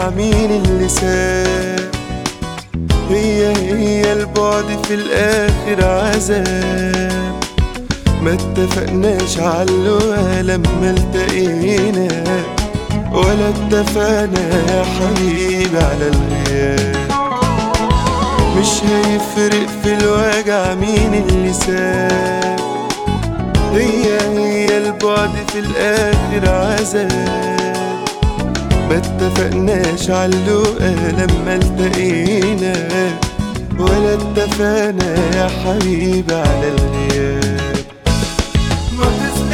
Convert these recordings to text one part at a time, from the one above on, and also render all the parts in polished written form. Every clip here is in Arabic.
الوجع مين اللي ساب؟ هي البعد في الآخر عذاب. ما اتفقناش عاللقا لما التقينا، ولا اتفقنا يا حبيبي على الغياب. مش هيفرق في الوجع مين اللي ساب، هي البعد في الآخر عذاب. ما اتفقناش عاللقا لما التقينا، ولا اتفقنا يا حبيبي على الغياب. ما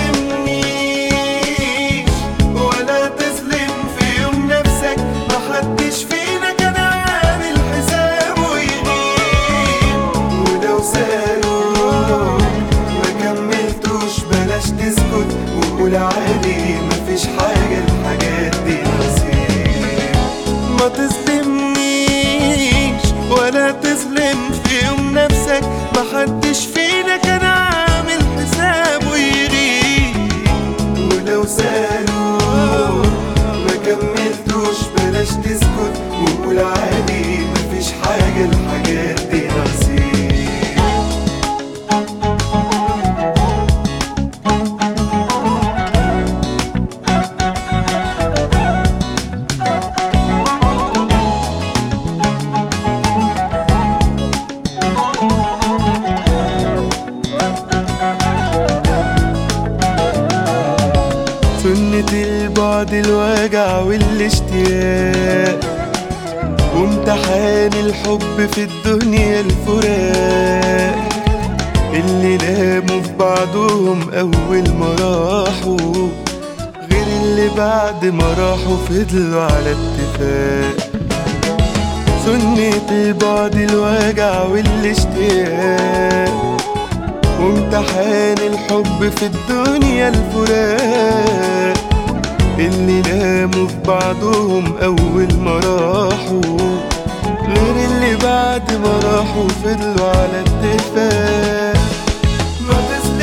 تظلمنيش ولا تظلم في يوم نفسك، محدش فينا كان عامل حسابه يغيب. ولو سألوا ما كملتوش بلاش تسكت، وقول عادي مفيش حاجة الحاجات دي نصيب. ما تظلمنيش ولا تظلم في يوم نفسك، محدش فينا كان عامل حسابه يغيب. ولو سألوا ما كملتوش بلاش تسكت، وقول عادي مفيش حاجة الحاجات دي نصيب. سنة البعد الوجع والاشتياق، وامتحان الحب في الدنيا الفراق. اللي لاموا في بعضهم أول ما راحوا، غير اللي بعد ما راحوا فضلوا على اتفاق. سنة البعد الوجع والاشتياق، وامتحان الحب في الدنيا الفراق. اللي ناموا في بعضهم أول ما راحوا، غير اللي بعد ما راحوا فضلوا على اتفاق. ما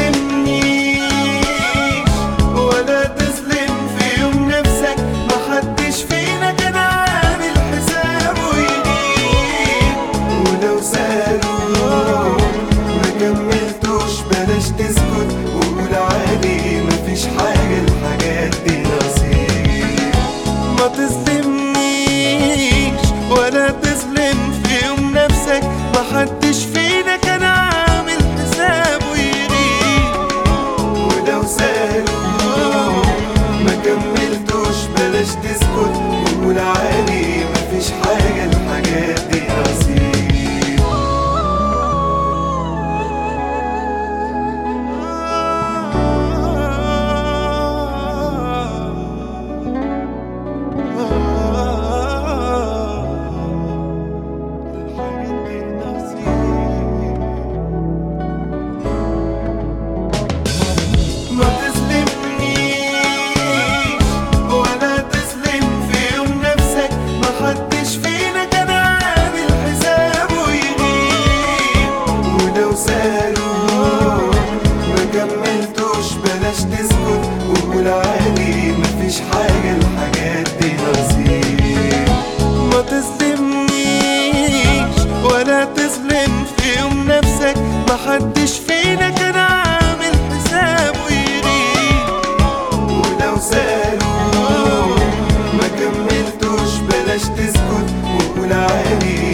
تظلمنيش ولا تظلم في يوم نفسك، محدش فينا كان عامل حسابه يغيب. ولو سألوا ما كملتوش بلاش تسكت، وقول عادي مفيش حاجة الحاجات دي نصيب. ما تظلمنيش ولا تظلم في يوم نفسك، محدش فينا كان عامل حسابه يغيب. ولو سألوا ما كملتوش بلاش تسكت، وقول عادي مفيش حاجة الحاجات دي نصيب. ما تظلمنيش ولا تظلم في يوم نفسك، محدش فينا كان عامل حسابه يغيب. ولو سألوا ما كملتوش بلاش تسكت، وقول عادي مفيش حاجة الحاجات دي نصيب. ما تظلمنيش ولا تظلم في يوم نفسك، محدش فينا كان عامل حسابه يغيب. ولو سألوا ما كملتوش بلاش تسكت، وقول عادي